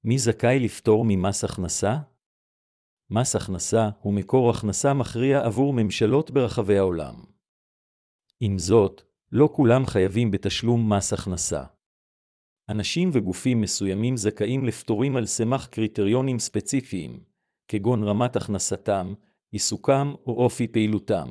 מי זכאי לפטור ממס הכנסה? מס הכנסה הוא מקור הכנסה מכריע עבור ממשלות ברחבי העולם. עם זאת, לא כולם חייבים בתשלום מס הכנסה. אנשים וגופים מסוימים זכאים לפטורים על סמך קריטריונים ספציפיים, כגון רמת הכנסתם, עיסוקם או אופי פעילותם.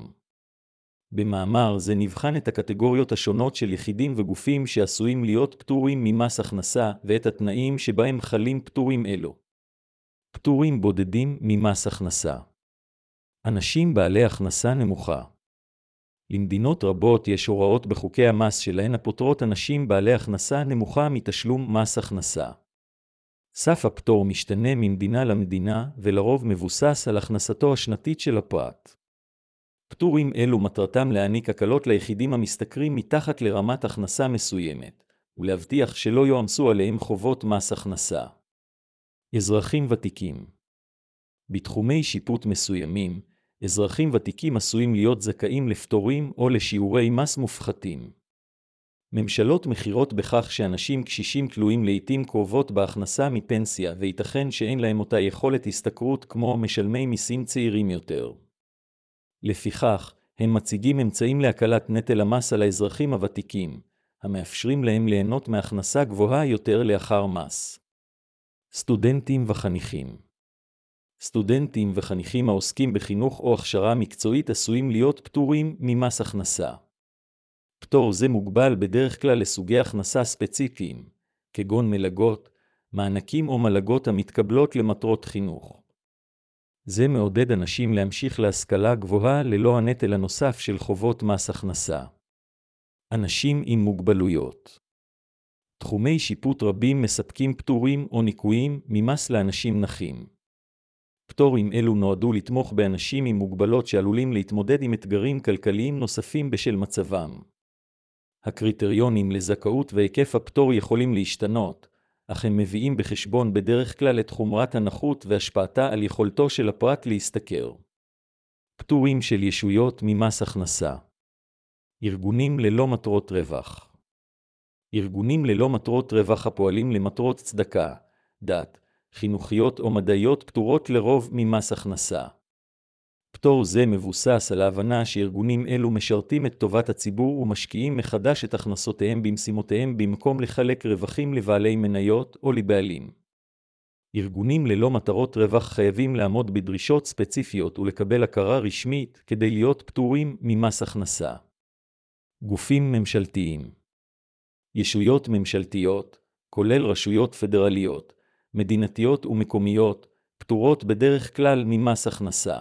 במאמר זה נבחן את הקטגוריות השונות של יחידים וגופים שעשויים להיות פטורים ממס הכנסה ואת התנאים שבהם חלים פטורים אלו. פטורים בודדים ממס הכנסה. אנשים בעלי הכנסה נמוכה. למדינות רבות יש הוראות בחוקי המס שלהן הפוטרות אנשים בעלי הכנסה נמוכה מתשלום מס הכנסה. סף הפטור משתנה ממדינה למדינה ולרוב מבוסס על הכנסתו השנתית של הפרט. פטורים אלו מטרתם להעניק הקלות ליחידים המשתכרים מתחת לרמת הכנסה מסוימת, ולהבטיח שלא יועמסו עליהם חובות מס הכנסה. אזרחים ותיקים. בתחומי שיפוט מסוימים, אזרחים ותיקים עשויים להיות זכאים לפטורים או לשיעורי מס מופחתים. ממשלות מכירות בכך שאנשים קשישים תלויים לעתים קרובות בהכנסה מפנסיה וייתכן שאין להם אותה יכולת השתכרות כמו משלמי מיסים צעירים יותר. לפיכך, הם מציגים אמצעים להקלת נטל המס על האזרחים הוותיקים, המאפשרים להם ליהנות מהכנסה גבוהה יותר לאחר מס. סטודנטים וחניכים. סטודנטים וחניכים העוסקים בחינוך או הכשרה מקצועית עשויים להיות פטורים ממס הכנסה. פטור זה מוגבל בדרך כלל לסוגי הכנסה ספציפיים, כגון מלגות, מענקים או מלגות המתקבלות למטרות חינוך. זה מעודד אנשים להמשיך להשכלה גבוהה ללא הנטל הנוסף של חובות מס הכנסה. אנשים עם מוגבלויות. תחומי שיפוט רבים מספקים פטורים או ניכויים ממס לאנשים נכים. פטורים אלו נועדו לתמוך באנשים עם מוגבלות שעלולים להתמודד עם אתגרים כלכליים נוספים בשל מצבם. הקריטריונים לזכאות והיקף הפטור יכולים להשתנות, אך הם מביאים בחשבון בדרך כלל את חומרת הנכות והשפעתה על יכולתו של הפרט להשתכר. פטורים של ישויות ממס הכנסה. ארגונים ללא מטרות רווח. ארגונים ללא מטרות רווח הפועלים למטרות צדקה, דת, חינוכיות או מדעיות פטורות לרוב ממס הכנסה. פטור זה מבוסס על ההבנה שארגונים אלו משרתים את טובת הציבור ומשקיעים מחדש את הכנסותיהם במשימותיהם במקום לחלק רווחים לבעלי מניות או לבעלים. ארגונים ללא מטרות רווח חייבים לעמוד בדרישות ספציפיות ולקבל הכרה רשמית כדי להיות פטורים ממס הכנסה. גופים ממשלתיים. ישויות ממשלתיות, כולל רשויות פדרליות, מדינתיות ומקומיות, פטורות בדרך כלל ממס הכנסה.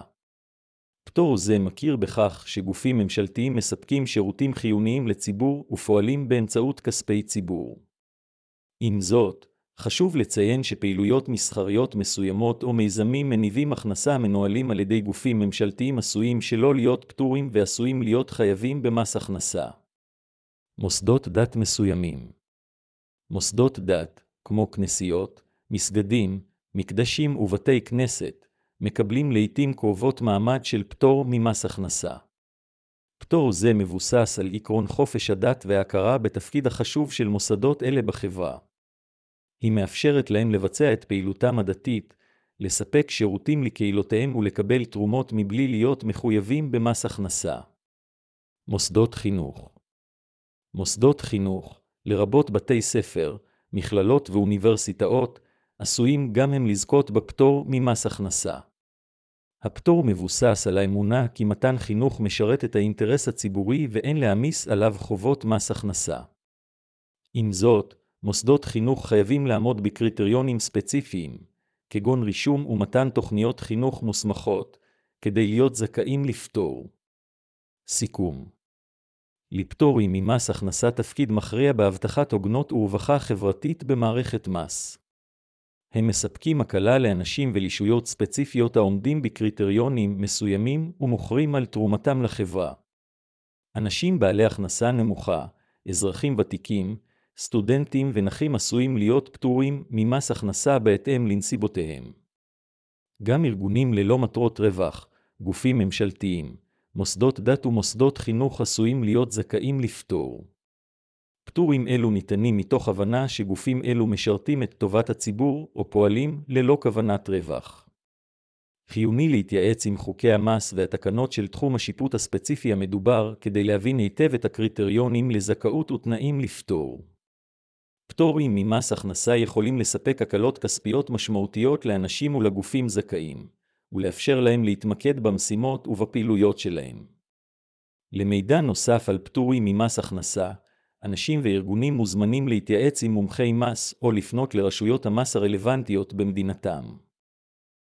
פטור זה מכיר בכך שגופים ממשלתיים מספקים שירותים חיוניים לציבור ופועלים באמצעות כספי ציבור. עם זאת, חשוב לציין שפעילויות מסחריות מסוימות או מיזמים מניבים הכנסה המנוהלים על ידי גופים ממשלתיים עשויים שלא להיות פטורים ועשויים להיות חייבים במס הכנסה. מוסדות דת מסוימים. מוסדות דת, כמו כנסיות, מסגדים, מקדשים ובתי כנסת, מקבלים לעתים קרובות מעמד של פטור ממס הכנסה. פטור זה מבוסס על עקרון חופש הדת וההכרה בתפקיד החשוב של מוסדות אלה בחברה. היא מאפשרת להם לבצע את פעילותם הדתית, לספק שירותים לקהילותיהם ולקבל תרומות מבלי להיות מחויבים במס הכנסה. מוסדות חינוך. מוסדות חינוך, לרבות בתי ספר, מכללות ואוניברסיטאות, עשויים גם הם לזכות בפטור ממס הכנסה. הפטור מבוסס על האמונה כי מתן חינוך משרת את האינטרס הציבורי ואין להעמיס עליו חובות מס הכנסה. עם זאת, מוסדות חינוך חייבים לעמוד בקריטריונים ספציפיים, כגון רישום ומתן תוכניות חינוך מוסמכות, כדי להיות זכאים לפטור. סיכום. לפטורים ממס הכנסה תפקיד מכריע בהבטחת הוגנות ורווחה חברתית במערכת מס. הם מספקים הקלה לאנשים ולישויות ספציפיות העומדים בקריטריונים מסוימים ומוכרים על תרומתם לחברה. אנשים בעלי הכנסה נמוכה, אזרחים ותיקים, סטודנטים ונכים עשויים להיות פטורים ממס הכנסה בהתאם לנסיבותיהם. גם ארגונים ללא מטרות רווח, גופים ממשלתיים, מוסדות דת ומוסדות חינוך עשויים להיות זכאים לפטור. פטורים אלו ניתנים מתוך הבנה שגופים אלו משרתים את טובת הציבור או פועלים ללא כוונת רווח. חיוני להתייעץ עם חוקי המס והתקנות של תחום השיפוט הספציפי המדובר כדי להבין היטב את הקריטריונים לזכאות ותנאים לפטור. פטורים ממס הכנסה יכולים לספק הקלות כספיות משמעותיות לאנשים ולגופים זכאים, ולאפשר להם להתמקד במשימות ובפעילויות שלהם. למידע נוסף על פטורים ממס הכנסה, אנשים וארגונים מוזמנים להתייעץ עם מומחי מס או לפנות לרשויות המס הרלוונטיות במדינתם.